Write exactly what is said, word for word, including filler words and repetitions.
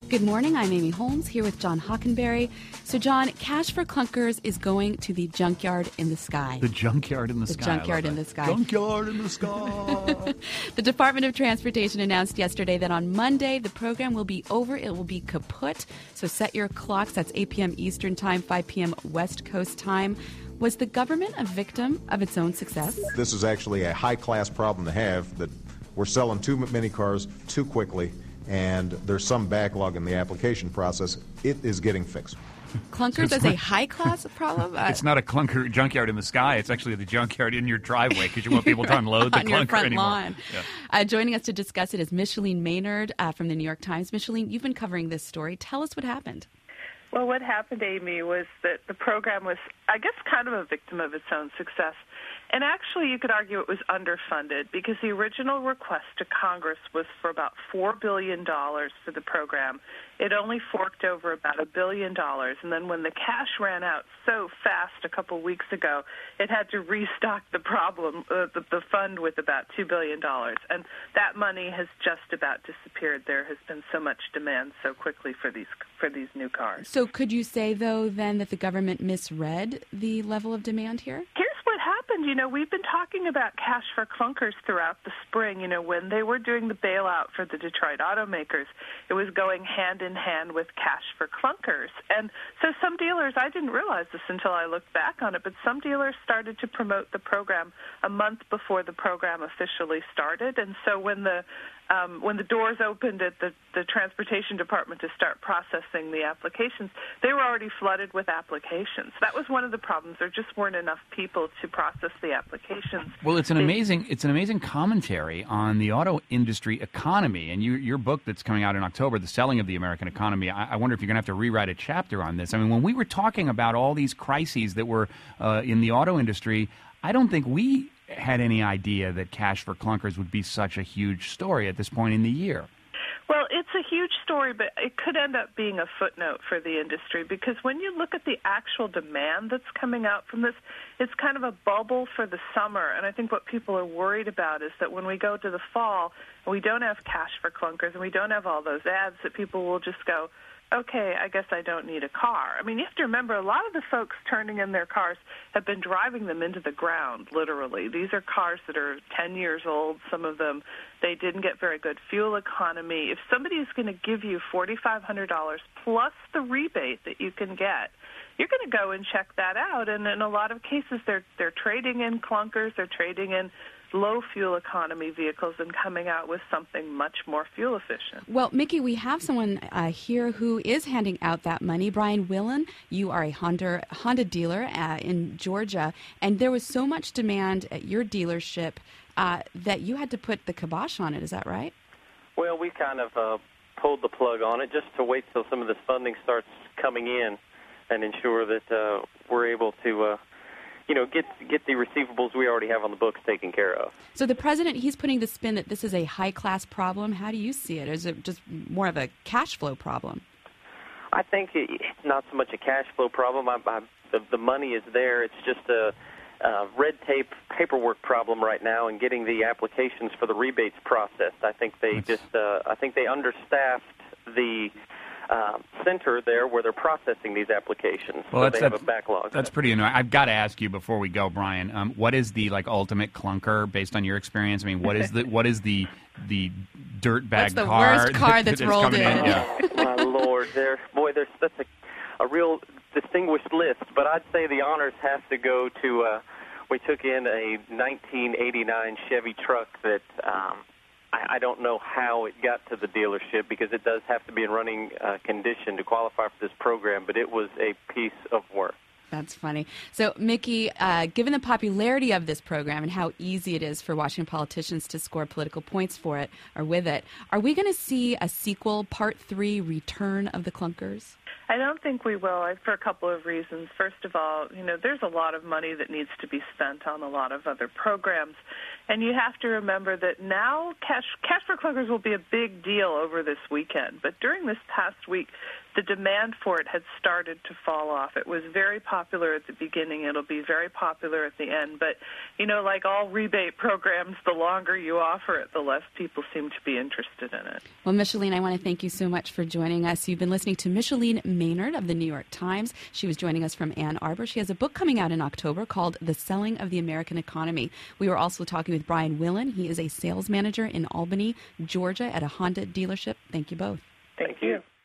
Good morning. I'm Amy Holmes here with John Hockenberry. So, John, Cash for Clunkers is going to the junkyard in the sky. The junkyard in the, the sky. The junkyard in the sky. Junkyard in the sky. The Department of Transportation announced yesterday that on Monday the program will be over. It will be kaput. So set your clocks. That's eight p.m. Eastern Time, five p.m. West Coast Time. Was the government a victim of its own success? This is actually a high-class problem to have, that we're selling too many cars too quickly, and there's some backlog in the application process. It is getting fixed. Clunkers as a high-class problem? It's not a clunker junkyard in the sky. It's actually the junkyard in your driveway because you want people to unload the on clunker your front anymore. lawn. Yeah. Uh, joining us to discuss it is Micheline Maynard uh, from the New York Times. Micheline, you've been covering this story. Tell us what happened. Well, what happened, Amy, was that the program was, I guess, kind of a victim of its own success. And actually, you could argue it was underfunded because the original request to Congress was for about four billion dollars for the program. It only forked over about a billion dollars. And then when the cash ran out so fast a couple weeks ago, it had to restock the problem, uh, the, the fund with about two billion dollars. And that money has just about disappeared. There has been so much demand so quickly for these for these new cars. So could you say, though, then that the government misread the level of demand here? Here's what happened. You know, we've been talking about Cash for Clunkers throughout the spring. You know, when they were doing the bailout for the Detroit automakers, it was going hand in hand with Cash for Clunkers. And so some dealers, I didn't realize this until I looked back on it, but some dealers started to promote the program a month before the program officially started. And so when the Um, when the doors opened at the, the Transportation Department to start processing the applications, they were already flooded with applications. That was one of the problems. There just weren't enough people to process the applications. Well, it's an they, amazing it's an amazing commentary on the auto industry economy. And you, your book that's coming out in October, The Selling of the American Economy, I, I wonder if you're going to have to rewrite a chapter on this. I mean, when we were talking about all these crises that were uh, in the auto industry, I don't think we had any idea that Cash for Clunkers would be such a huge story at this point in the year. Well, it's a huge story, but it could end up being a footnote for the industry because when you look at the actual demand that's coming out from this, it's kind of a bubble for the summer. And I think what people are worried about is that when we go to the fall and we don't have Cash for Clunkers and we don't have all those ads, that people will just go, okay, I guess I don't need a car. I mean, you have to remember, a lot of the folks turning in their cars have been driving them into the ground, literally. These are cars that are ten years old. Some of them, they didn't get very good fuel economy. If somebody is going to give you four thousand five hundred dollars plus the rebate that you can get, you're going to go and check that out. And in a lot of cases, they're they're trading in clunkers, they're trading in low fuel economy vehicles and coming out with something much more fuel efficient. Well, Mickey, we have someone uh, here who is handing out that money. Brian Whelan, you are a Honda, Honda dealer uh, in Georgia, and there was so much demand at your dealership uh, that you had to put the kibosh on it. Is that right? Well, we kind of uh, pulled the plug on it just to wait till some of this funding starts coming in and ensure that uh, we're able to uh, you know, get get the receivables we already have on the books taken care of. So the president, he's putting the spin that this is a high-class problem. How do you see it? Is it just more of a cash flow problem? I think it's not so much a cash flow problem. I, I, the, the money is there. It's just a, a red tape paperwork problem right now and getting the applications for the rebates processed. I think they just, uh, I think they understaffed the Uh, center there where they're processing these applications. Well, so that's, they have that's, a backlog. That's pretty annoying. I've got to ask you before we go, Brian. Um, what is the like ultimate clunker based on your experience? I mean, what is the what is the the dirtbag What's the car? worst car that's, that's rolled coming in? in? Yeah. My Lord, there, boy, there's that's a, a real distinguished list. But I'd say the honors have to go to. Uh, we took in a nineteen eighty-nine Chevy truck that. Um, I don't know how it got to the dealership because it does have to be in running uh, condition to qualify for this program, but it was a piece of work. That's funny. So, Mickey, uh, given the popularity of this program and how easy it is for Washington politicians to score political points for it or with it, are we going to see a sequel, part three, Return of the Clunkers? I don't think we will, for a couple of reasons. First of all, you know, there's a lot of money that needs to be spent on a lot of other programs. And you have to remember that now cash, cash for clunkers will be a big deal over this weekend. But during this past week, the demand for it had started to fall off. It was very popular at the beginning. It'll be very popular at the end. But, you know, like all rebate programs, the longer you offer it, the less people seem to be interested in it. Well, Micheline, I want to thank you so much for joining us. You've been listening to Micheline Maynard of the New York Times. She was joining us from Ann Arbor. She has a book coming out in October called The Selling of the American Economy. We were also talking with Brian Willen. He is a sales manager in Albany, Georgia at a Honda dealership. Thank you both. Thank you.